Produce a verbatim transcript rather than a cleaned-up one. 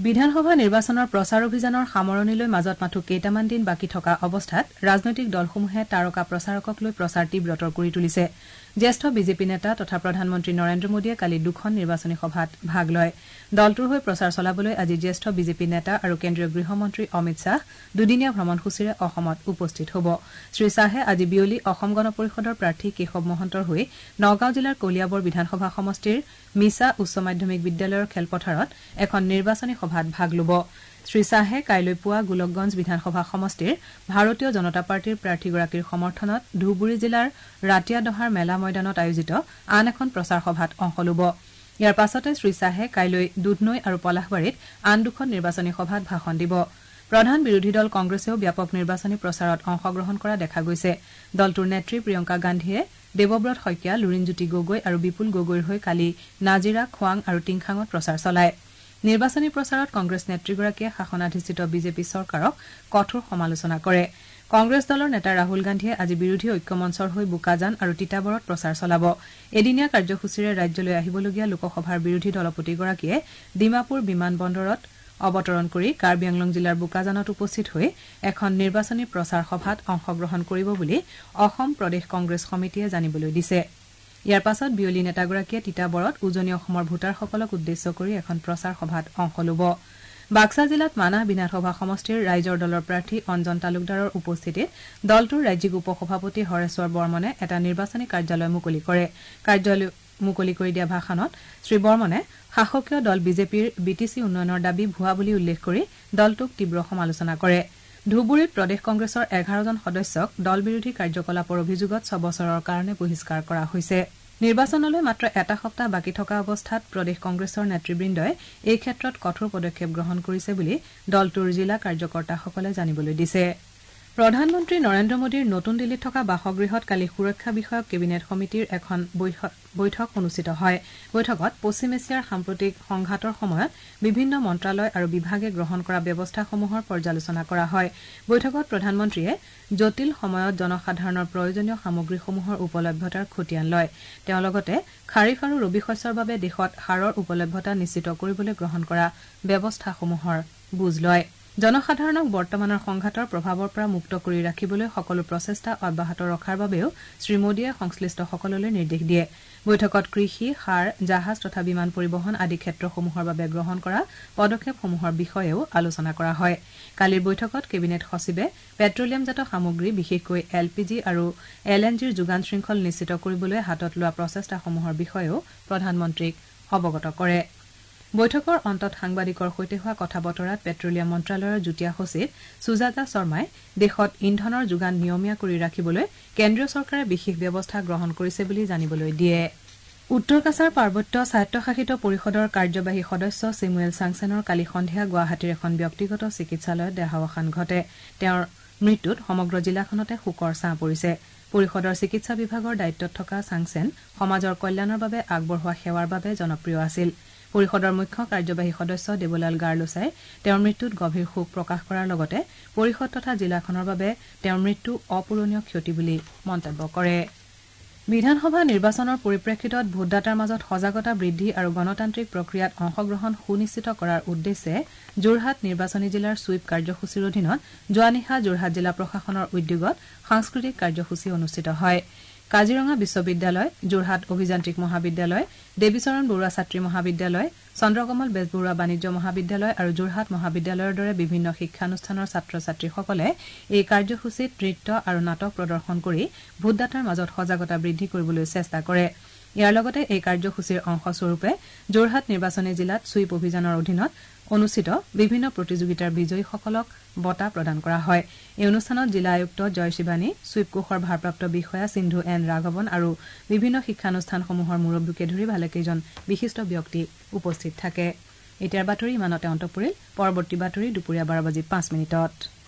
বিধানসভা নিৰ্বাচনৰ প্ৰচাৰ অভিযানৰ সামৰণিলৈ মাজত মাথো কেইটামান দিন বাকী থকা অৱস্থাত ৰাজনৈতিক দলসমূহে তাৰকা প্ৰচাৰকক লৈ প্ৰচাৰ তীব্ৰতৰ কৰি তুলিছে জ্যেষ্ঠ বিজেপি নেতা তথা প্ৰধানমন্ত্ৰী নৰেন্দ্ৰ মোদীয়ে কালি দুখন নিৰ্বাচনী সভাত ভাগ লয় দলটোৰ হৈ প্ৰচাৰ চলাবলৈ আজি জ্যেষ্ঠ বিজেপি নেতা আৰু কেন্দ্ৰীয় গৃহমন্ত্ৰী অমিত শ্বাহ দুদিনীয়া ভ্ৰমণসূচীৰে অসমত উপস্থিত হ'ব শ্ৰীশ্বাহে আজি বিয়লি অসম গণ পৰিষদৰ প্ৰাৰ্থী কেশৱ মহন্তৰ হৈ নগাঁও জিলাৰ কলিয়াবৰ বিধানসভা সমষ্টিৰ মিছা উচ্চ মাধ্যমিক বিদ্যালয়ৰ খেলপথাৰত এখন নিৰ্বাচনী সভাত ভাগ ল'ব শ্ৰীশ্বাহে কাইলৈ পুৱা গোলকগঞ্জ বিধানসভা সমষ্টিৰ ভাৰতীয় জনতা পাৰ্টীৰ প্ৰাৰ্থীগৰাকীৰ সমৰ্থনত ধুবুৰী জিলাৰ ৰাতিয়াদহাৰ মেলা ময়দানত আয়োজিত আন এখন প্ৰচাৰ সভাত অংশ ল'ব ইয়াৰ পাছতে শ্ৰীশ্বাহে কাইলৈ দুধনৈ আৰু পলাশবাৰীত আন দুখন নিৰ্বাচনী সভাত ভাষণ দিব প্ৰধান বিৰোধী দল কংগ্ৰেছেও ব্যাপক নিৰ্বাচনী প্ৰচাৰত অংশগ্ৰহণ কৰা দেখা গৈছে দলটোৰ নেত্ৰী প্ৰিয়ংকা গান্ধীয়ে দেৱব্ৰত শইকীয়া লুৰিণজ্যোতি গগৈ আৰু বিপুল গগৈৰ হৈ কালি নাজিৰা খোৱাং আৰু টিংখাঙত প্ৰচাৰ চলায় নিৰ্বাচনী প্ৰচাৰত কংগ্ৰেছ নেত্ৰীগৰাকীয়ে শাসনাধিষ্ঠিত বিজেপি চৰকাৰক কঠোৰ সমালোচনা কৰে কংগ্ৰেছ দলৰ নেতা ৰাহুল গান্ধীয়ে আজি বিৰোধী ঐক্যমঞ্চৰ হৈ বোকাজান আৰু তিতাবৰত প্ৰচাৰ চলাব এদিনীয়া কাৰ্যসূচীৰে ৰাজ্যলৈ আহিবলগীয়া লোকসভাৰ বিৰোধী দলপতিগৰাকীয়ে ডিমাপুৰ বিমান বন্দৰত অৱতৰণ কৰি কাৰ্বি আংলং জিলাৰ বোকাজানত উপস্থিত হৈ এখন নিৰ্বাচনী প্ৰচাৰ সভাত অংশগ্ৰহণ কৰিব বুলি অসম প্ৰদেশ কংগ্ৰেছ সমিতিয়ে জানিবলৈ দিছে ইয়াৰ পাছত বিয়লি নেতাগৰাকীয়ে তিতাবৰত উজনি অসমৰ ভোটাৰসকলক উদ্দেশ্য কৰি এখন প্ৰচাৰ সভাত অংশ ল'ব বাক্সা জিলাত মানাহ বিধানসভা সমষ্টিৰ ৰাইজৰ দলৰ প্ৰাৰ্থী অঞ্জন তালুকদাৰৰ উপস্থিতিত দলটোৰ ৰাজ্যিক উপসভাপতি হৰেশ্বৰ বৰ্মনে এটা নিৰ্বাচনী কাৰ্যালয় মুকলি কৰে কাৰ্যালয় মুকলি কৰি দিয়া ভাষণত শ্ৰীবৰ্মনে শাসকীয় দল বিজেপিৰ বি টি চি উন্নয়নৰ দাবী ভুৱা বুলি উল্লেখ কৰি দলটোক তীব্ৰ সমালোচনা কৰে ধুবুৰীত প্ৰদেশ কংগ্ৰেছৰ এঘাৰজন সদস্যক দল বিৰোধী কাৰ্যকলাপৰ অভিযোগত ছবছৰৰ কাৰণে বহিষ্কাৰ কৰা হৈছে নিৰ্বাচনলৈ মাত্ৰ এটা সপ্তাহ বাকী থকা অৱস্থাত প্ৰদেশ কংগ্ৰেছৰ নেতৃবৃন্দই এই ক্ষেত্ৰত কঠোৰ পদক্ষেপ গ্ৰহণ কৰিছে বুলি দলটোৰ জিলা কাৰ্যকৰ্তাসকলে জানিবলৈ দিছে প্ৰধানমন্ত্ৰী নৰেন্দ্ৰ মোদীৰ নতুন দিল্লীত থকা বাসগৃহত কালি সুৰক্ষা বিষয়ক কেবিনেট সমিতিৰ এখন বৈঠক অনুষ্ঠিত হয় বৈঠকত পশ্চিম এছিয়াৰ সাম্প্ৰতিক সংঘাতৰ সময়ত বিভিন্ন মন্ত্ৰালয় আৰু বিভাগে গ্ৰহণ কৰা ব্যৱস্থাসমূহৰ পৰ্যালোচনা কৰা হয় বৈঠকত প্ৰধানমন্ত্ৰীয়ে জটিল সময়ত জনসাধাৰণৰ প্ৰয়োজনীয় সামগ্ৰীসমূহৰ উপলব্ধতাৰ খতিয়ান লয় তেওঁ লগতে খাৰিফ আৰু ৰবি শস্যৰ বাবে দেশত সাৰৰ উপলব্ধতা নিশ্চিত কৰিবলৈ গ্ৰহণ কৰা ব্যৱস্থাসমূহৰ বুজ লয় জনসাধাৰণক বৰ্তমানৰ সংঘাতৰ প্ৰভাৱৰ পৰা মুক্ত কৰি ৰাখিবলৈ সকলো প্ৰচেষ্টা অব্যাহত ৰখাৰ বাবেও শ্ৰীমোদীয়ে সংশ্লিষ্টসকললৈ নিৰ্দেশ দিয়ে বৈঠকত কৃষি সাৰ জাহাজ তথা বিমান পৰিবহণ আদি ক্ষেত্ৰসমূহৰ বাবে গ্ৰহণ কৰা পদক্ষেপসমূহৰ বিষয়েও আলোচনা কৰা হয় কালিৰ বৈঠকত কেবিনেট সচিবে পেট্ৰলিয়ামজাত সামগ্ৰী বিশেষকৈ এল পি জি আৰু এল এন জিৰ যোগান শৃংখল নিশ্চিত কৰিবলৈ হাতত লোৱা প্ৰচেষ্টাসমূহৰ বিষয়েও প্ৰধানমন্ত্ৰীক অৱগত কৰে বৈঠকৰ অন্তত সাংবাদিকৰ সৈতে হোৱা কথা বতৰাত পেট্ৰলিয়াম মন্ত্ৰালয়ৰ যুটীয়া সচিব সুজাতা শৰ্মাই দেশত ইন্ধনৰ যোগান নিয়মীয়া কৰি ৰাখিবলৈ কেন্দ্ৰীয় চৰকাৰে বিশেষ ব্যৱস্থা গ্ৰহণ কৰিছে বুলি জানিবলৈ দিয়ে উত্তৰ কাছাৰ পাৰ্বত্য স্বায়ত্তশাসিত পৰিষদৰ কাৰ্যবাহী সদস্য ছেমুৱেল চাংছেনৰ কালি সন্ধিয়া গুৱাহাটীৰ এখন ব্যক্তিগত চিকিৎসালয়ত দেহাৱসান ঘটে তেওঁৰ মৃত্যুত সমগ্ৰ জিলাখনতে শোকৰ ছাঁ পৰিছে পৰিষদৰ চিকিৎসা বিভাগৰ দায়িত্বত থকা চাংছেন সমাজৰ কল্যাণৰ বাবে আগবঢ়োৱা সেৱাৰ বাবে জনপ্ৰিয় আছিল পৰিষদৰ মুখ্য কাৰ্যবাহী সদস্য দেৱলাল গাৰ্লোছাই তেওঁৰ মৃত্যুত গভীৰ শোক প্ৰকাশ কৰাৰ লগতে পৰিষদ তথা জিলাখনৰ বাবে তেওঁৰ মৃত্যু অপূৰণীয় ক্ষতি বুলি মন্তব্য কৰে বিধানসভা নিৰ্বাচনৰ পৰিপ্ৰেক্ষিতত ভোটদাতাৰ মাজত সজাগতা বৃদ্ধি আৰু গণতান্ত্ৰিক প্ৰক্ৰিয়াত অংশগ্ৰহণ সুনিশ্চিত কৰাৰ উদ্দেশ্যে যোৰহাট নিৰ্বাচনী জিলাৰ ছুইপ কাৰ্যসূচীৰ অধীনত যোৱা নিশা যোৰহাট জিলা প্ৰশাসনৰ উদ্যোগত সাংস্কৃতিক কাৰ্যসূচী অনুষ্ঠিত হয় কাজিৰঙা বিশ্ববিদ্যালয় যোৰহাট অভিযান্ত্ৰিক মহাবিদ্যালয় দেৱীচৰণ বৰুৱা ছাত্ৰী মহাবিদ্যালয় চন্দ্ৰকমল বেজবৰুৱা বাণিজ্য মহাবিদ্যালয় আৰু যোৰহাট মহাবিদ্যালয়ৰ দৰে বিভিন্ন শিক্ষানুষ্ঠানৰ ছাত্ৰ ছাত্ৰীসকলে এই কাৰ্যসূচীত নৃত্য আৰু নাটক প্ৰদৰ্শন কৰি ভোটদাতাৰ মাজত সজাগতা বৃদ্ধি কৰিবলৈ চেষ্টা কৰে ইয়াৰ লগতে এই কাৰ্যসূচীৰ অংশস্বৰূপে যোৰহাট নিৰ্বাচনী জিলাত ছুইপ অভিযানৰ অধীনত অনুষ্ঠিত বিভিন্ন প্ৰতিযোগিতাৰ বিজয়ীসকলক বঁটা প্ৰদান কৰা হয় এই অনুষ্ঠানত জিলা আয়ুক্ত জয় শিৱানী ছুইপ কোষৰ ভাৰপ্ৰাপ্ত বিষয়া সিন্ধু এন ৰাঘৱন আৰু বিভিন্ন শিক্ষানুষ্ঠানসমূহৰ মুৰব্বীকে ধৰি ভালেকেইজন বিশিষ্ট ব্যক্তি উপস্থিত থাকে এতিয়াৰ বাতৰি ইমানতে অন্ত পৰিল পৰৱৰ্তী বাতৰি দুপৰীয়া বাৰ বাজি পাঁচ মিনিটত